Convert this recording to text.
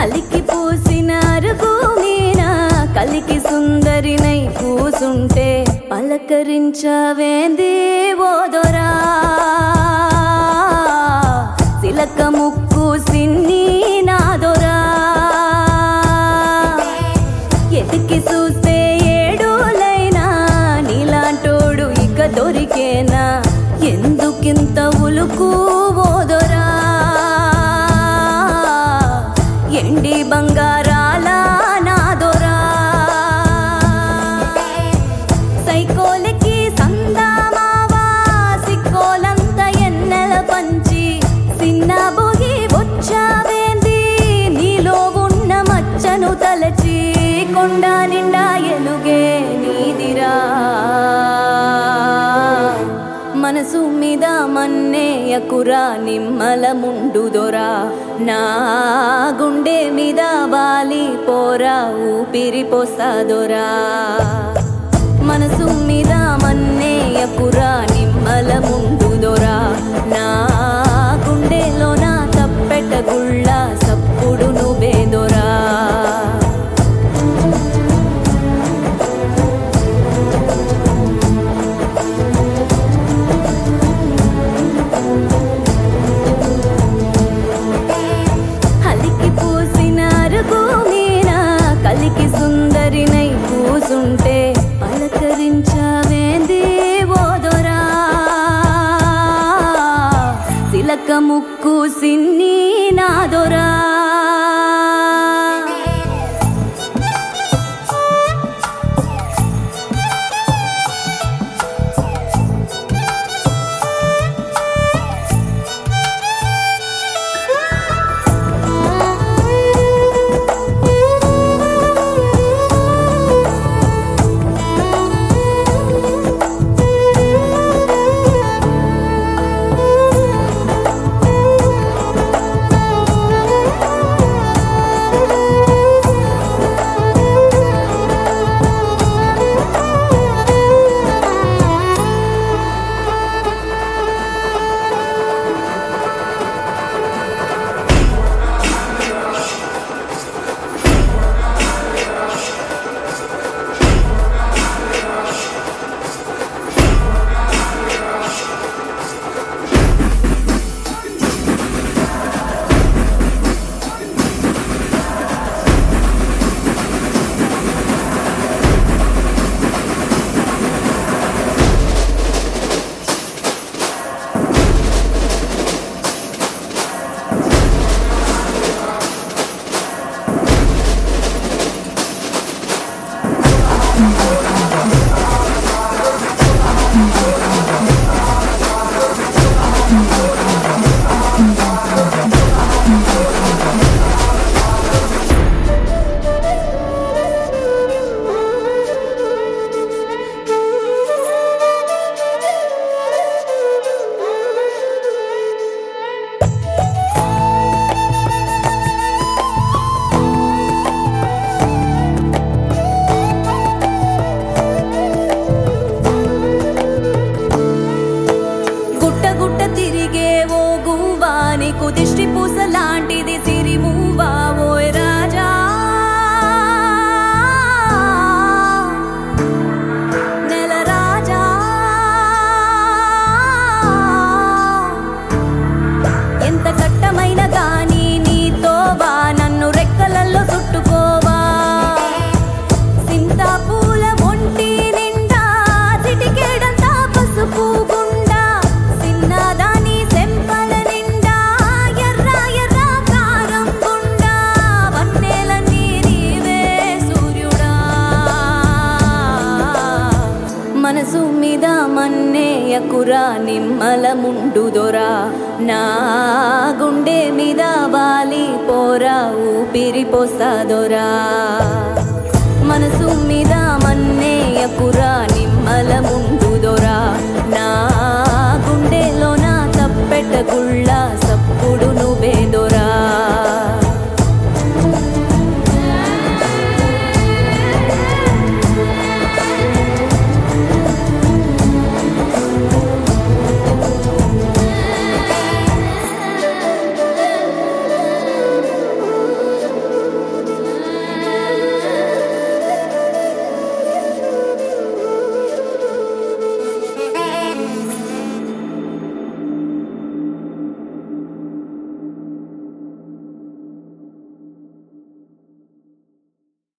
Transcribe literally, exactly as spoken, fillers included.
అలికి పూసిన అరుగు మీన కలికి సుందరినై కూసుంటే పలకరించవేంది ఓదొరా సిలక ముక్కు సిన్ని నాదొరా ఎతికి చూస్తే ఏడులైనా నీలాంటోడు ఇక దొరికేనా ఎందుకింత ఉలుకు ఓదొరా ఎండి బంగారాల నాదొరా సైకోలకి సందామావా సిక్కోలంత ఎన్నెల పంచి సిన్న బొగి వచ్చావేంది నీలో ఉన్న మచ్చను తలచి కొండ నిండా ఎలుగే నీదిరా మనసు మీద మన్నేయకురా నిమ్మల ముండుదొరా నా గుండె మీద వాలి పోరా ఊపిరి పోసాదొరా మనసు మీద మన్నేయకురా నిమ్మల ముండుదొరా నా గుండెలో నా తప్పెట గుళ్ళ సప్పుడు నువ్వేదొరా కలికి సుందరినై కూసుంటే పలకరించవేంది ఓదొరా సిలక ముక్కు సిన్ని నాదొరా దిష్టి పూస లాంటిది సిరిమూవా ఓయ్ రాజా నెల రాజా ఎంత కట్టమైన గాని నీతోవా నన్ను రెక్కలల్లో చుట్టుకోవా సింతా పూల ఒంటి నిండా చిటికేడంతా పసుపు గుండా సిన్నదాని సెంపల మనసు మీద మన్నేయకురా నిమ్మల ముండుదొరా నా గుండె మీద వాలి పోరా ఊపిరి పోసాదొరా మనసు మీద మన్నేయకురా నిమ్మల ముండుదొరా నా గుండెలో నా తప్పెట గుళ్ళ సప్పుడు నువ్వేదొరా